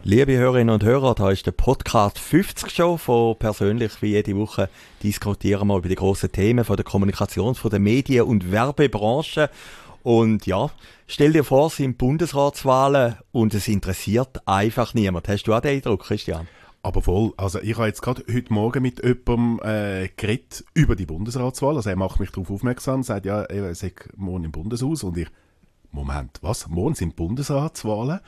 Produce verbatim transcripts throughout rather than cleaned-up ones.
Liebe Hörerinnen und Hörer, da ist der Podcast fünfzig schon. Von persönlich wie jede Woche diskutieren wir über die grossen Themen von der Kommunikation, von der Medien- und Werbebranche. Und ja, stell dir vor, es sind Bundesratswahlen und es interessiert einfach niemand. Hast du auch den Eindruck, Christian? Aber voll. Also ich habe jetzt gerade heute Morgen mit jemandem äh, geredet über die Bundesratswahl. Also er macht mich darauf aufmerksam, sagt, ja, er sei morgen im Bundeshaus. Und ich, Moment, was? Morgen sind Bundesratswahlen?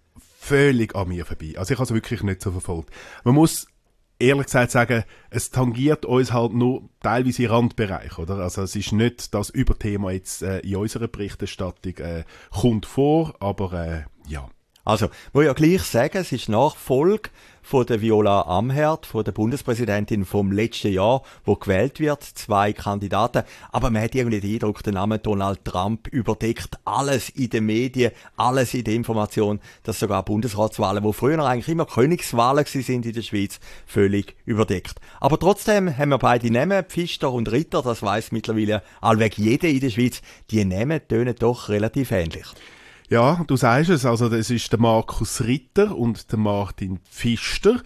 Völlig an mir vorbei. Also ich habe es wirklich nicht so verfolgt. Man muss ehrlich gesagt sagen, es tangiert uns halt nur teilweise in Randbereich, oder? Also es ist nicht das Überthema jetzt äh, in unserer Berichterstattung äh, kommt vor, aber äh, ja. Also, muss ich ja gleich sagen, es ist Nachfolge von der Viola Amherd, von der Bundespräsidentin vom letzten Jahr, wo gewählt wird, zwei Kandidaten. Aber man hat irgendwie den Eindruck, der Name Donald Trump überdeckt alles in den Medien, alles in der Information, dass sogar Bundesratswahlen, wo früher eigentlich immer Königswahlen sind in der Schweiz, völlig überdeckt. Aber trotzdem haben wir beide Namen, Pfister und Ritter, das weiss mittlerweile allweg jeder in der Schweiz, die Namen tönen doch relativ ähnlich. Ja, du sagst es, also das ist der Markus Ritter und der Martin Pfister.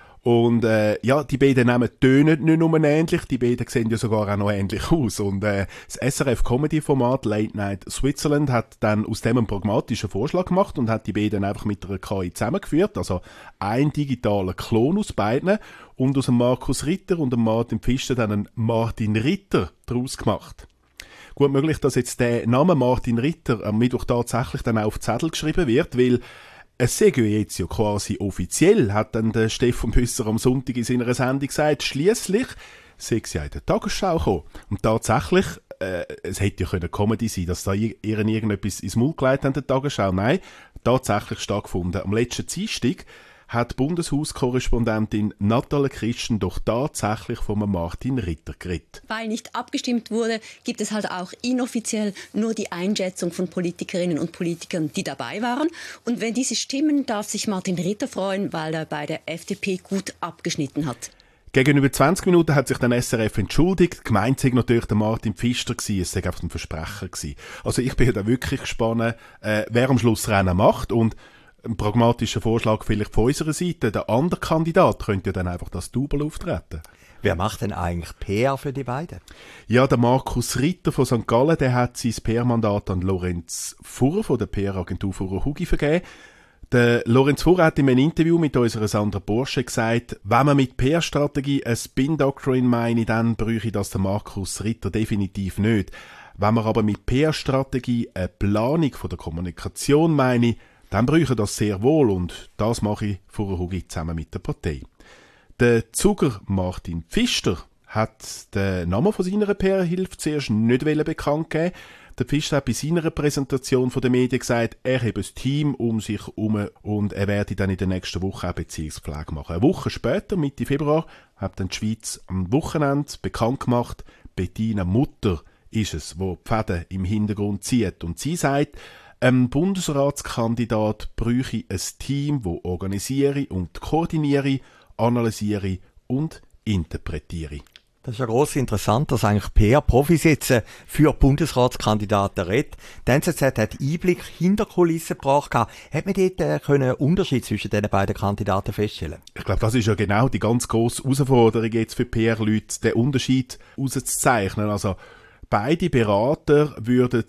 Und äh, ja, die beiden Namen tönen nicht nur ähnlich, die beiden sehen ja sogar auch noch ähnlich aus. Und äh, das S R F-Comedy-Format Late Night Switzerland hat dann aus dem einen pragmatischen Vorschlag gemacht und hat die beiden einfach mit einer K I zusammengeführt. Also ein digitaler Klon aus beiden und aus dem Markus Ritter und dem Martin Pfister dann einen Martin Ritter daraus gemacht. Gut möglich, dass jetzt der Name Martin Ritter am Mittwoch tatsächlich dann auch auf Zettel geschrieben wird, weil es sei ja jetzt ja quasi offiziell, hat dann der Stefan Büsser am Sonntag in seiner Sendung gesagt, schliesslich sei sie ja in der Tagesschau gekommen. Und tatsächlich, äh, es hätte ja können Comedy sein, dass da ihr irgendetwas ins Maul gelegt haben, der Tagesschau. Nein, tatsächlich stattgefunden. Am letzten Dienstag hat Bundeshauskorrespondentin Natalie Christen doch tatsächlich von Martin Ritter geredet. Weil nicht abgestimmt wurde, gibt es halt auch inoffiziell nur die Einschätzung von Politikerinnen und Politikern, die dabei waren. Und wenn diese stimmen, darf sich Martin Ritter freuen, weil er bei der F D P gut abgeschnitten hat. Gegenüber zwanzig Minuten hat sich dann S R F entschuldigt. Gemeint sei natürlich der Martin Pfister gewesen. Es sei einfach ein Versprecher gewesen. Also ich bin da wirklich gespannt, äh, wer am Schluss Rennen macht. Und ein pragmatischer Vorschlag vielleicht von unserer Seite. Der andere Kandidat könnte ja dann einfach das Double auftreten. Wer macht denn eigentlich P R für die beiden? Ja, der Markus Ritter von Sankt Gallen, der hat sein P R-Mandat an Lorenz Furrer von der P R-Agentur Furrer Hugi vergeben. Der Lorenz Furrer hat in einem Interview mit unserer Sandra Porsche gesagt, wenn man mit P R-Strategie eine Spin-Doctrine meine, dann bräuchte das der Markus Ritter definitiv nicht. Wenn man aber mit P R-Strategie eine Planung von der Kommunikation meine, dann bräuchte das sehr wohl und das mache ich Furrer Hugi zusammen mit der Partei. Der Zuger Martin Pfister hat den Namen von seiner P R-Hilfe zuerst nicht bekannt gegeben. Der Pfister hat bei seiner Präsentation von den Medien gesagt, er habe ein Team um sich herum und er werde dann in der nächsten Woche auch Beziehungspflege machen. Eine Woche später, Mitte Februar, hat dann die Schweiz am Wochenende bekannt gemacht, Bettina Mutter ist es, wo die Fäden im Hintergrund zieht. Und sie sagt, ein Bundesratskandidat bräuchte ein Team, das organisiere und koordiniere, analysiere und interpretiere. Das ist ja gross interessant, dass eigentlich P R-Profis jetzt für Bundesratskandidaten reden. Die N Z Z hat Einblick hinter Kulissen gebracht. Hat man dort einen Unterschied zwischen den beiden Kandidaten feststellen? Ich glaube, das ist ja genau die ganz grosse Herausforderung jetzt für P R-Leute, den Unterschied herauszuzeichnen. Also beide Berater würden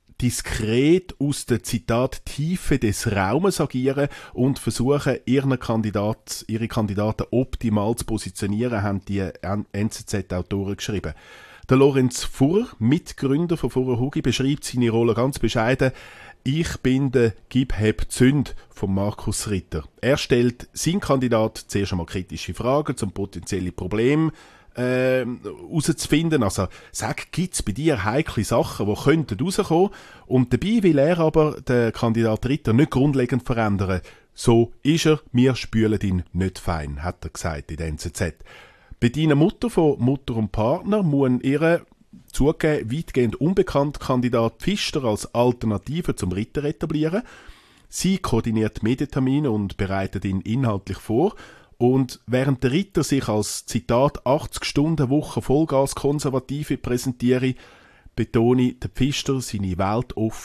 diskret aus der Zitat Tiefe des Raumes agieren und versuchen, ihren Kandidat, ihre Kandidaten optimal zu positionieren, haben die N Z Z-Autoren geschrieben. Der Lorenz Furrer, Mitgründer von Furrer Hugi, beschreibt seine Rolle ganz bescheiden. Ich bin der Gib-Heb-Zünd von Markus Ritter. Er stellt seinen Kandidat zuerst einmal kritische Fragen zum potenziellen Problem Äh, herauszufinden. Also, sag, gibt's bei dir heikle Sachen, die könnten rauskommen? Und dabei will er aber den Kandidat Ritter nicht grundlegend verändern. So ist er, wir spülen ihn nicht fein, hat er gesagt in der N Z Z. Bettina Mutter von Mutter und Partner muss ihre zugegeben weitgehend unbekannte Kandidat Pfister als Alternative zum Ritter etablieren. Sie koordiniert Medientermine und bereitet ihn inhaltlich vor. Und während der Ritter sich als, Zitat, achtzig Stunden Woche Vollgas Konservative präsentiere, betone der Pfister seine weltoffene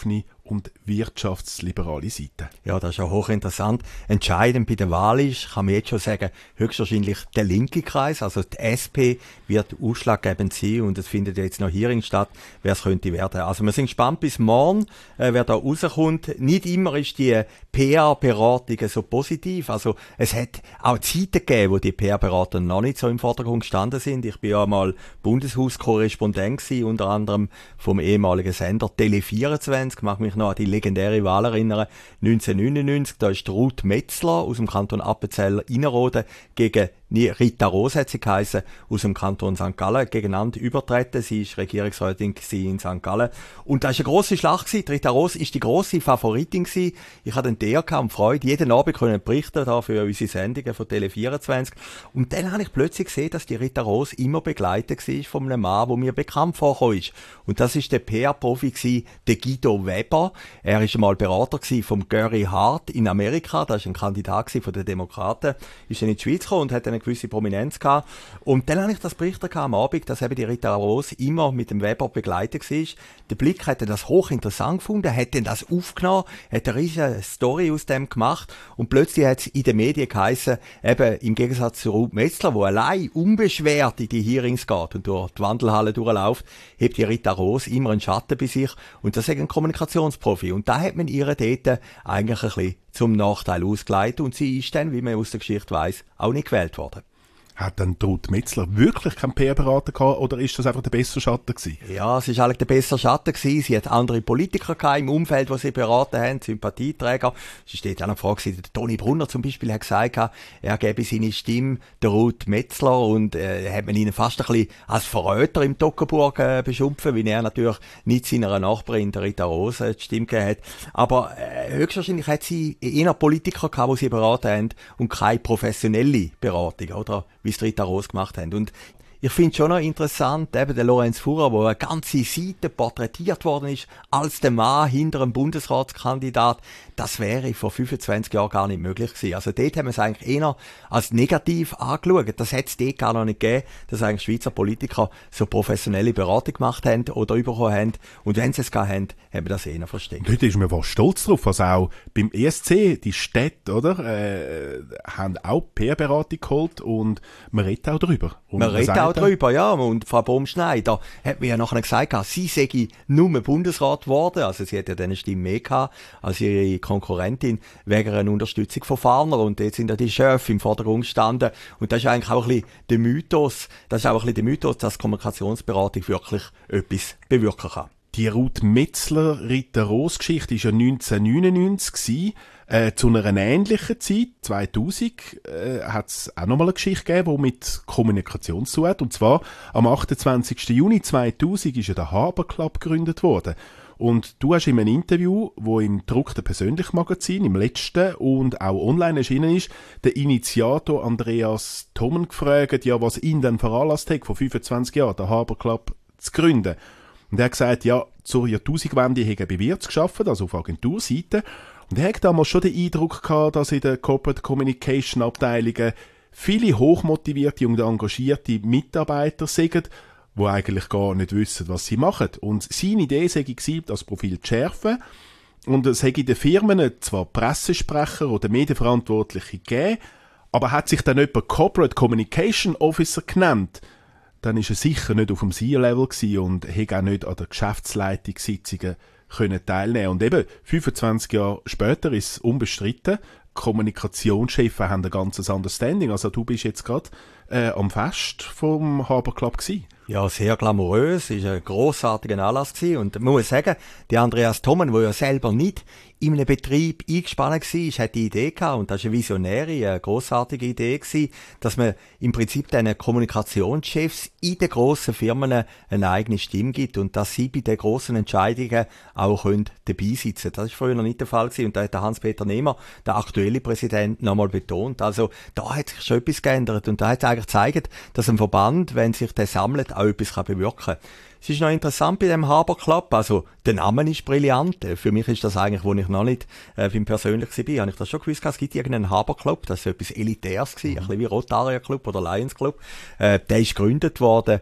und wirtschaftsliberale Seite. Ja, das ist ja hochinteressant. Entscheidend bei der Wahl ist, kann man jetzt schon sagen, höchstwahrscheinlich der linke Kreis, also die S P wird ausschlaggebend sein und es findet jetzt noch Hearings statt, wer es könnte werden. Also wir sind gespannt bis morgen, äh, wer da rauskommt. Nicht immer ist die P R-Beratung so positiv. Also es hat auch Zeiten gegeben, wo die P R-Berater noch nicht so im Vordergrund gestanden sind. Ich bin ja mal Bundeshauskorrespondent gewesen, unter anderem vom ehemaligen Sender Tele vierundzwanzig, mag mich noch an die legendäre Wahl erinnern, neunzehnhundertneunundneunzig, da ist Ruth Metzler aus dem Kanton Appenzell-Innerrhoden gegen Rita Ros, hat sie geheissen, aus dem Kanton Sankt Gallen, gegeneinander übertreten. Sie war Regierungsrätin in Sankt Gallen. Und da war eine grosse Schlacht gewesen. Rita Ros war die grosse Favoritin gewesen. Ich hatte den Ehre und Freude, jeden Abend können berichten da für unsere Sendungen von Tele vierundzwanzig. Und dann habe ich plötzlich gesehen, dass die Rita Ros immer begleitet war von einem Mann, der mir bekannt vorgekommen ist. Und das war der P R-Profi gewesen, der Guido Weber. Er war einmal Berater gewesen vom Gary Hart in Amerika. Das war ein Kandidat von den Demokraten. Ist dann in die Schweiz gekommen und hat eine gewisse Prominenz gehabt. Und dann habe ich das berichtet am Abend, dass eben die Rita Ros immer mit dem Weber begleitet war. Der Blick hat das hochinteressant gefunden, hat dann das aufgenommen, hat eine riesige Story aus dem gemacht und plötzlich hat es in den Medien geheissen, eben im Gegensatz zu Ruth Metzler, wo allein unbeschwert in die Hearings geht und durch die Wandelhalle durchläuft, hat die Rita Ros immer einen Schatten bei sich und das ist ein Kommunikationsprofi. Und da hat man ihre dort eigentlich ein bisschen zum Nachteil ausgeleitet und sie ist dann, wie man aus der Geschichte weiss, auch nicht gewählt worden. Hat dann Ruth Metzler wirklich keinen P R-Berater gehabt oder ist das einfach der bessere Schatten gewesen? Ja, es war eigentlich der bessere Schatten gewesen. Sie hat andere Politiker gehabt im Umfeld, die sie beraten haben, Sympathieträger. Es war dort auch eine Frage gewesen, der Toni Brunner zum Beispiel hat gesagt, er gebe seine Stimme der Ruth Metzler und äh, hat man ihn fast ein bisschen als Verräter im Toggenburg äh, beschimpft, weil er natürlich nicht seiner Nachbarin, der Rita Ros, die Stimme gegeben hat. Aber äh, höchstwahrscheinlich hat sie eher Politiker gehabt, die sie beraten haben und keine professionelle Beratung, oder? Wie es Rita Ros gemacht haben. Und ich finde es schon noch interessant, eben der Lorenz Fuhrer, wo eine ganze Seite porträtiert worden ist, als der Mann hinter einem Bundesratskandidat. Das wäre vor fünfundzwanzig Jahren gar nicht möglich gewesen. Also dort haben wir es eigentlich eher als negativ angeschaut. Das hätte es dort gar noch nicht gegeben, dass eigentlich Schweizer Politiker so professionelle Beratung gemacht haben oder bekommen haben. Und wenn sie es gehabt haben, haben wir das eher versteckt. Heute ist man fast stolz drauf, also auch beim E S C, die Städte, oder, äh, haben auch P R-Beratung geholt und man redet auch drüber. Und man redet auch drüber, ja. Und Frau Baumschneider hat mir ja nachher gesagt, sie sei nur Bundesrat geworden. Also sie hat ja eine Stimme mehr gehabt als ihre Konkurrentin wegen einer Unterstützung von Farner. Und jetzt sind ja die Chefs im Vordergrund gestanden. Und das ist eigentlich auch ein bisschen der Mythos, das ist auch ein bisschen der Mythos, dass Kommunikationsberatung wirklich etwas bewirken kann. Die Ruth Metzler-Rita Ros-Geschichte war ja neunzehnhundertneunundneunzig gewesen. Äh, zu einer ähnlichen Zeit, zweitausend, äh, hat es auch nochmal eine Geschichte gegeben, die mit Kommunikation zu tun hat. Und zwar am achtundzwanzigsten Juni zweitausend ist ja der Haber Club gegründet worden. Und du hast in einem Interview, wo im gedruckten Persönlich-Magazin, im letzten und auch online erschienen ist, den Initiator Andreas Thommen gefragt, ja, was ihn dann veranlasst hat, vor fünfundzwanzig Jahren den Haber Club zu gründen. Und er hat gesagt, ja, zur Jahrtausendwende hat er bei Wirtz gearbeitet, also auf Agenturseite. Und er hat damals schon den Eindruck gehabt, dass in den Corporate Communication Abteilungen viele hochmotivierte und engagierte Mitarbeiter sind, die eigentlich gar nicht wissen, was sie machen. Und seine Idee sei gewesen, das Profil zu schärfen. Und es hätte in den Firmen zwar Pressesprecher oder Medienverantwortliche gegeben, aber hat sich dann jemand Corporate Communication Officer genannt, dann ist er sicher nicht auf dem C E-Level gewesen und hätte auch nicht an der Geschäftsleitungssitzungen können teilnehmen. Und eben, fünfundzwanzig Jahre später ist es unbestritten, Kommunikationschefs haben ein ganzes Understanding. Also du bist jetzt gerade äh, am Fest vom Haber Club gewesen. Ja, sehr glamourös, es war ein grossartiger Anlass gewesen. Und man muss sagen, der Andreas Thommen, der ja selber nicht in einem Betrieb eingespannt war, hat die Idee gehabt, und das ist eine visionäre, eine grossartige Idee gewesen, dass man im Prinzip den Kommunikationschefs in den grossen Firmen eine eigene Stimme gibt und dass sie bei den grossen Entscheidungen auch können dabei sitzen. Das ist früher noch nicht der Fall gewesen und da hat der Hans-Peter Nehmer, der aktuelle Präsident, nochmal betont. Also da hat sich schon etwas geändert und da hat es eigentlich gezeigt, dass ein Verband, wenn sich der sammelt, auch etwas bewirken kann. Es ist noch interessant bei dem Haber Club, also der Name ist brillant. Für mich ist das eigentlich, wo ich noch nicht äh, beim persönlich war, habe ich das schon gewusst, es gibt irgendeinen Haber Club, das war etwas Elitäres gewesen, mhm. ein bisschen wie Rotarier Club oder Lions Club. Äh, der ist gegründet worden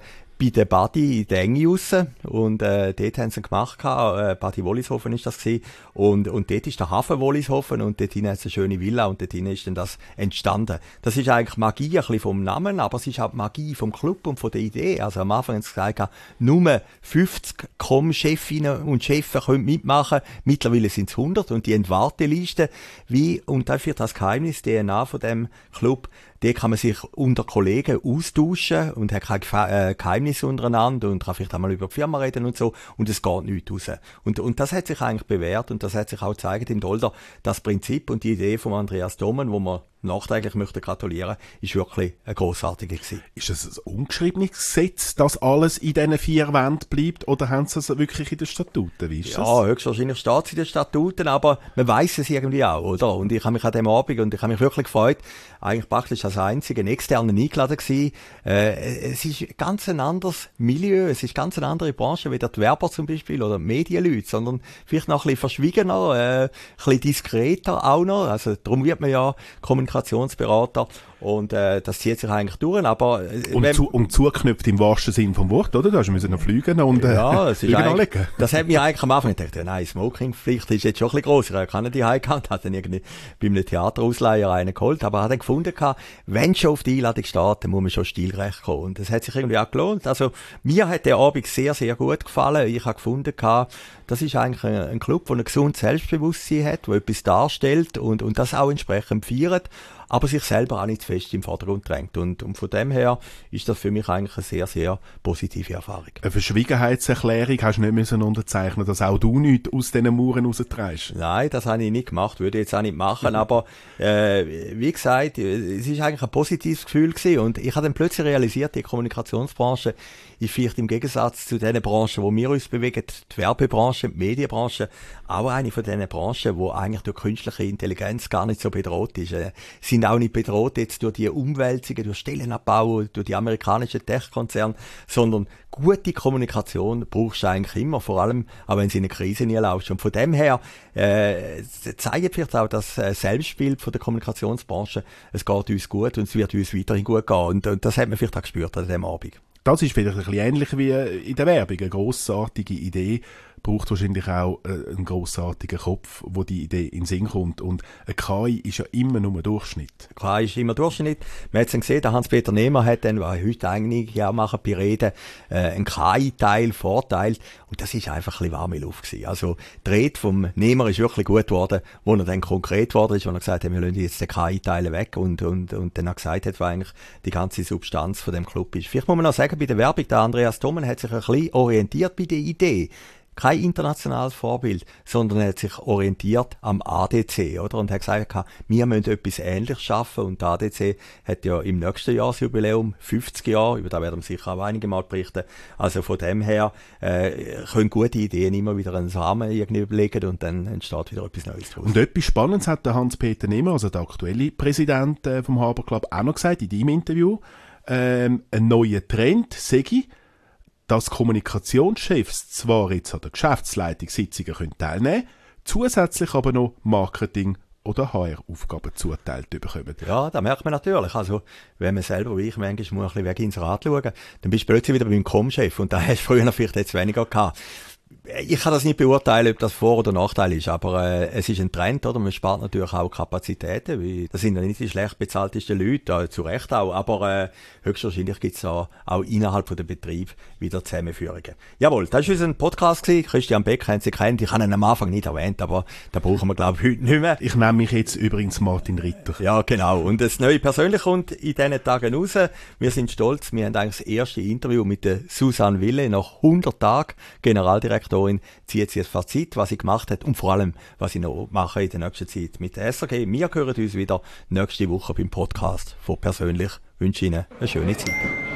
bei der Badi in der Enge raus. Und äh, dort haben sie ihn gemacht. Äh, Badi Wollishofen ist das gewesen. Und, und dort ist der Hafen Wollishofen und dort hinein hat es eine schöne Villa und dort hinein ist dann das entstanden. Das ist eigentlich Magie ein bisschen vom Namen, aber es ist auch Magie vom Club und von der Idee. Also am Anfang haben sie gesagt, nur fünfzig Com-Chefinnen und Chefs können mitmachen. Mittlerweile sind es hundert und die Warteliste, wie, und das wird das Geheimnis, D N A von dem Club, die kann man sich unter Kollegen austauschen und hat keine Geheimnisse untereinander und kann vielleicht einmal über die Firma reden und so und es geht nichts raus. Und, und das hat sich eigentlich bewährt und das hat sich auch gezeigt im Dolder. Das Prinzip und die Idee von Andreas Domen, wo man nachträglich möchte gratulieren, ist wirklich eine grossartige gewesen. Ist das ein ungeschriebenes Gesetz, dass alles in diesen vier Wänden bleibt oder haben sie es wirklich in den Statuten? Wie ist das? Ja, höchstwahrscheinlich steht es in den Statuten, aber man weiss es irgendwie auch, oder? Und ich habe mich an dem Abend, und ich habe mich wirklich gefreut, eigentlich praktisch als einziger einen externen eingeladen gewesen. Äh, es ist ganz ein anderes Milieu, es ist ganz eine andere Branche, wie der Werber zum Beispiel oder Medienleute, sondern vielleicht noch ein bisschen verschwiegener, äh, ein bisschen diskreter auch noch. Also darum wird man ja Kommunikationsberater. Und äh, das zieht sich eigentlich durch, aber... Äh, und, zu, und zugeknüpft im wahrsten Sinn vom Wort, oder? Da hast du noch fliegen und äh, ja, es ist anlegen. Das hat mich eigentlich am Anfang gedacht, ja, nein, Smokingpflicht ist jetzt schon ein bisschen gross. Ich habe die heimgehabt, hat dann irgendwie bei einem Theaterausleiher einen geholt, aber er hat dann gefunden, wenn schon auf die Einladung steht, dann muss man schon stilgerecht kommen. Und das hat sich irgendwie auch gelohnt. Also mir hat der Abend sehr, sehr gut gefallen. Ich habe gefunden, das ist eigentlich ein, ein Club, der ein gesundes Selbstbewusstsein hat, der etwas darstellt und, und das auch entsprechend feiert, aber sich selber auch nicht zu fest im Vordergrund drängt. Und, und von dem her ist das für mich eigentlich eine sehr, sehr positive Erfahrung. Eine Verschwiegenheitserklärung hast du nicht müssen unterzeichnen, dass auch du nichts aus diesen Mauern raustreibst? Nein, das habe ich nicht gemacht, würde ich jetzt auch nicht machen, mhm. aber äh, wie gesagt, es ist eigentlich ein positives Gefühl gewesen und ich habe dann plötzlich realisiert, die Kommunikationsbranche ist vielleicht im Gegensatz zu den Branchen, wo wir uns bewegen, die Werbebranche, die Medienbranche, auch eine von diesen Branchen, die eigentlich durch künstliche Intelligenz gar nicht so bedroht ist. Äh, sind auch nicht bedroht jetzt durch die Umwälzungen, durch Stellenabbau, durch die amerikanischen Tech-Konzerne, sondern gute Kommunikation brauchst du eigentlich immer, vor allem auch wenn sie in eine Krise nie laufst. Und von dem her äh, zeigt vielleicht auch das äh, Selbstbild von der Kommunikationsbranche, es geht uns gut und es wird uns weiterhin gut gehen. Und, und das hat man vielleicht auch gespürt an diesem Abend. Das ist vielleicht ein bisschen ähnlich wie in der Werbung. Eine grossartige Idee braucht wahrscheinlich auch äh, einen grossartigen Kopf, wo die Idee in den Sinn kommt. Und eine K I ist ja immer nur ein Durchschnitt. K I ist immer Durchschnitt. Man hat es gesehen, der Hans-Peter Nehmer hat dann, was heute eigentlich ja machen bei Reden, äh, einen K I-Teil vorteilt. Und das ist einfach ein bisschen warme Luft gewesen. Also, die Rede vom Nehmer ist wirklich gut geworden, wo er dann konkret geworden ist, wo er gesagt hat, wir lassen jetzt den K I-Teil weg und, und, und dann auch gesagt hat, was eigentlich die ganze Substanz von dem Club ist. Vielleicht muss man noch sagen, bei der Werbung, der Andreas Domen hat sich ein bisschen orientiert bei der Idee. Kein internationales Vorbild, sondern er hat sich orientiert am A D C, oder? Und hat gesagt, wir müssen etwas Ähnliches schaffen. Und der A D C hat ja im nächsten Jahresjubiläum fünfzig Jahre, über das werden wir sicher auch einige Mal berichten. Also von dem her äh, können gute Ideen immer wieder einen Samen irgendwie legen und dann entsteht wieder etwas Neues draus. Und etwas Spannendes hat der Hans-Peter Nehmer, also der aktuelle Präsident äh, vom Harbour Club, auch noch gesagt in deinem Interview. Ähm, ein neuer Trend, sage dass Kommunikationschefs zwar jetzt an der Geschäftsleitungssitzungen können teilnehmen können, zusätzlich aber noch Marketing- oder H R-Aufgaben zuteilt bekommen. Ja, das merkt man natürlich. Also, wenn man selber wie ich manchmal muss ein bisschen weg ins Rad schauen, dann bist du plötzlich wieder beim Com-Chef und da hast du früher vielleicht jetzt weniger gehabt. Ich kann das nicht beurteilen, ob das Vor- oder Nachteil ist, aber äh, es ist ein Trend, oder? Man spart natürlich auch Kapazitäten, weil das sind ja nicht die schlecht bezahltesten Leute, äh, zu Recht auch, aber äh, höchstwahrscheinlich gibt es da auch innerhalb von der Betrieb wieder Zusammenführungen. Jawohl, das war unser Podcast gewesen. Christian Beck haben Sie kennt, ich habe ihn am Anfang nicht erwähnt, aber da brauchen wir, glaube ich, heute nicht mehr. Ich nenne mich jetzt übrigens Martin Ritter. Ja, genau. Und das neue persönlich kommt in diesen Tagen raus. Wir sind stolz, wir haben eigentlich das erste Interview mit der Susanne Wille nach hundert Tagen, Generaldirektorin, zieht sie das Fazit, was sie gemacht hat und vor allem, was sie noch machen in der nächsten Zeit mit der S R G. Wir hören uns wieder nächste Woche beim Podcast von Persönlich. Ich wünsche Ihnen eine schöne Zeit.